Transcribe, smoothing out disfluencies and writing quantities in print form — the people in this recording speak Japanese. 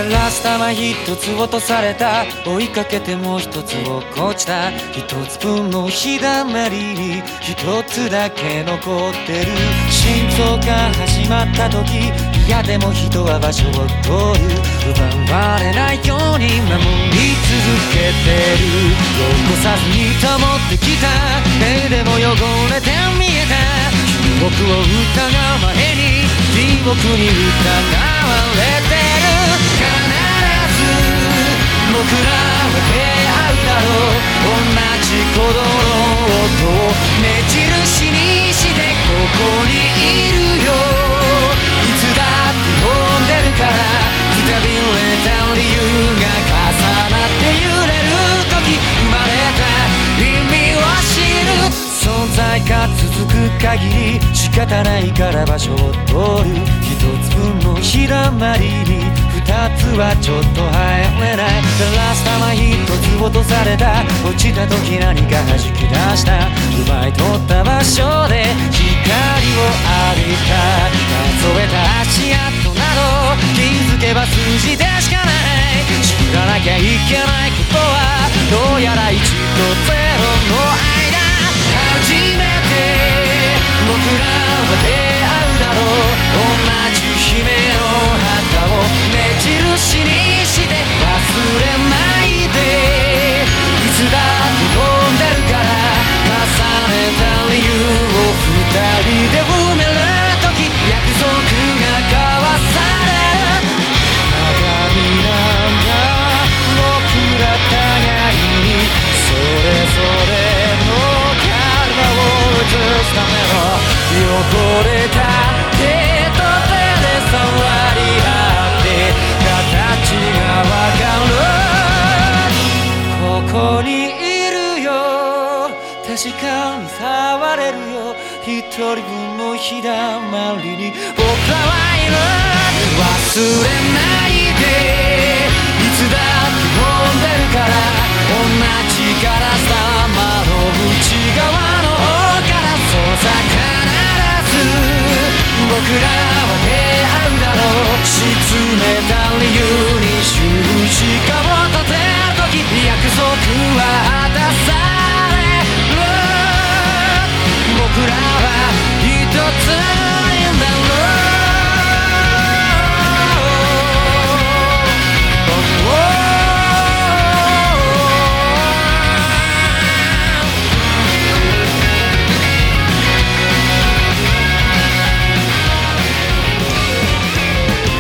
ガラス玉一つ落とされた、追いかけてもう一つ落っこちた。一つ分の日だまりに一つだけ残ってる。心臓が始まった時、嫌でも人は場所を取る。奪われないように守り続けてる。汚さずに保ってきた目でも汚れて見えた。記憶を疑う前に記憶に疑われてる。必ず僕らは出会うだろう。同じ鼓動の音を目印にしてここにいるよ。いつだって飛んでるから、くたびれた理由が重なって揺れる時、生まれた意味を知る。存在が続く限り仕方ないから場所を取る。一つ分の日だまりに二つはちょっと入れない。ガラス玉一つ落とされた。落ちた時何か弾き出した。奪い取った場所で光を浴びた。数えた足跡など気づけば数字でしかない。知らなきゃいけないことはどうやら1と0の間。初めて僕らは出会うだろう。同じ姫の旗を目印にして忘れないで。いつだって飛んでるから重ねた理由を二人で埋める時、約束が交わされる。鏡なんだ僕ら互いにそれぞれの映すための汚れた手と手で触り合って形がわかる。ここにいるよ、確かに触れるよ。一人分の日だまりに僕らはいる。忘れないで、いつだって飛んでるから。同じガラス玉の内側のそうさ、必ず僕らは出会うだろう。質の